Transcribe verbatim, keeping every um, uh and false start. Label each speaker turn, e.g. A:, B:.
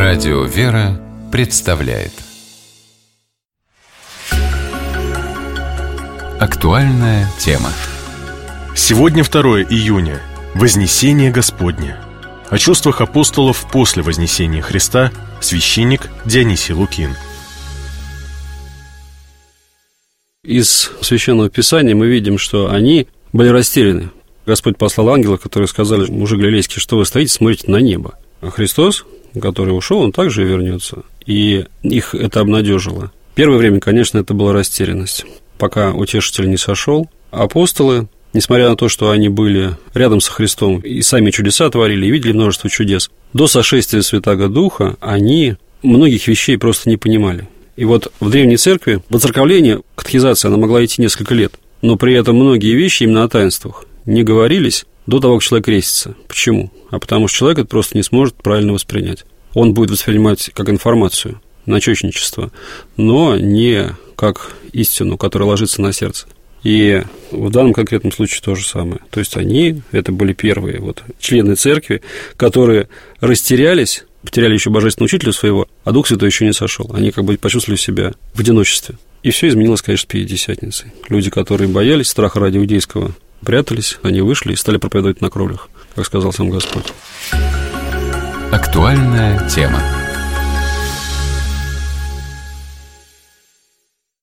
A: Радио «Вера» представляет актуальная тема.
B: Сегодня второе июня. Вознесение Господне. О чувствах апостолов после вознесения Христа священник Дионисий Лукин.
C: Из Священного Писания мы видим, что они были растеряны. Господь послал ангелов, которые сказали: мужи галилейские, что вы стоите, смотрите на небо. А Христос, который ушел, он также вернется. И их это обнадежило. Первое время, конечно, это была растерянность, пока утешитель не сошел. Апостолы, несмотря на то, что они были рядом со Христом и сами чудеса творили, и видели множество чудес, до сошествия Святаго Духа они многих вещей просто не понимали. И вот в Древней Церкви воцерковление, катехизация, она могла идти несколько лет, но при этом многие вещи именно о таинствах не говорились до того, как человек крестится. Почему? А потому что человек это просто не сможет правильно воспринять. Он будет воспринимать как информацию, начётничество, но не как истину, которая ложится на сердце. И в данном конкретном случае то же самое. То есть они, это были первые вот члены церкви, которые растерялись, потеряли еще божественного учителя своего, а Дух Святой еще не сошел. Они как бы почувствовали себя в одиночестве. И все изменилось, конечно, Пятидесятницей. Люди, которые боялись страха ради иудейского, прятались, они вышли и стали проповедовать на кровлях, как сказал сам Господь.
A: Актуальная тема.